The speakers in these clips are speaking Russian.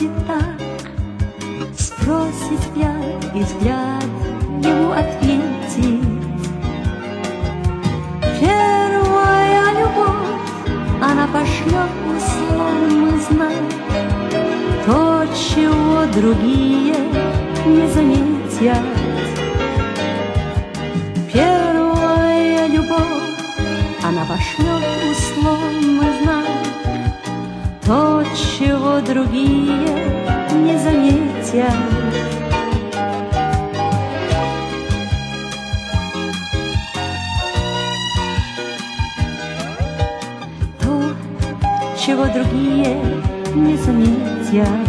будет так, спросит я, и взгляд ему ответит. Первая любовь, она пошлет условный знак, то, чего другие не заметят. Первая любовь, она пошлет условный знак, то, чего другие не заметят. То, чего другие не заметят.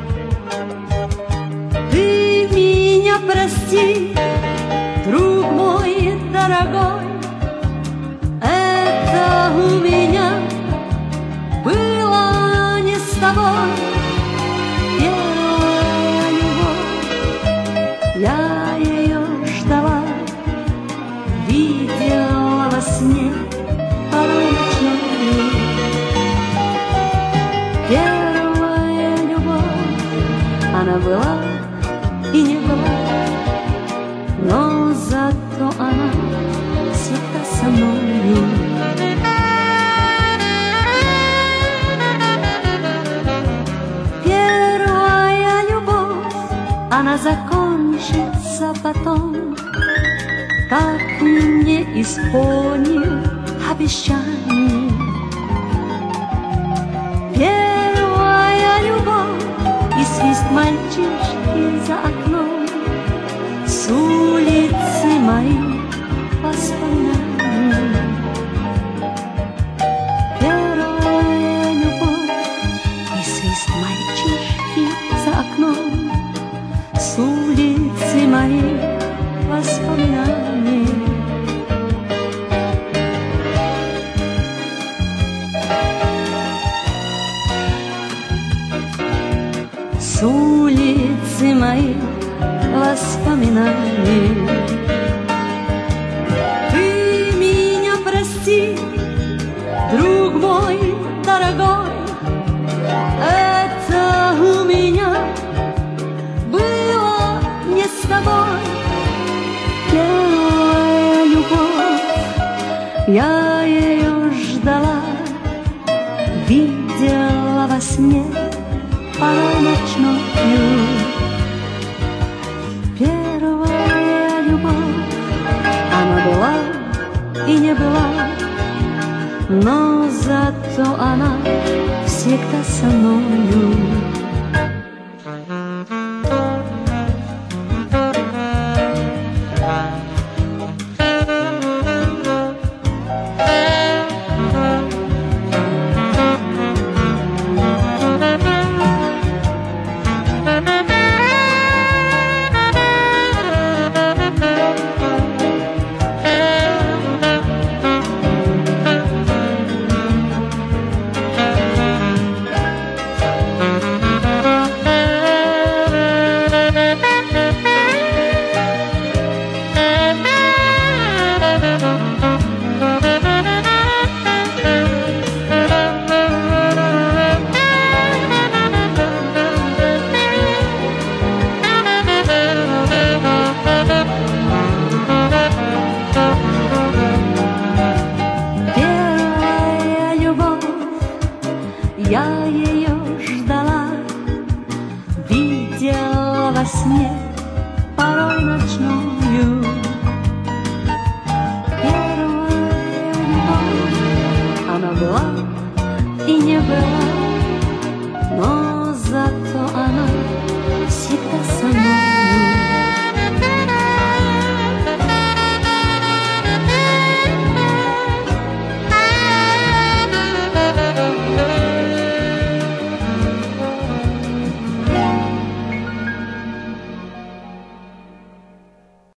Ты меня прости, друг мой дорогой, это у меня было не с тобой. Первая любовь, я ее ждала, видела во сне порой ночной. Первая любовь, она была и не была, но зато она всегда со мною. Первая любовь, она закончится потом, так не исполнил обещаний. Первая любовь и свист мальчишки за окном, с улицы мои воспоминания. Первая любовь и свист мальчишки за окном, с улицы мои воспоминания. С улицы моих воспоминаний. Ты меня прости, друг мой дорогой, это у меня было не с тобой. Первая любовь, я ее ждала, видела во сне порой ночною. Первая любовь, она была и не была, но зато она всегда со мною.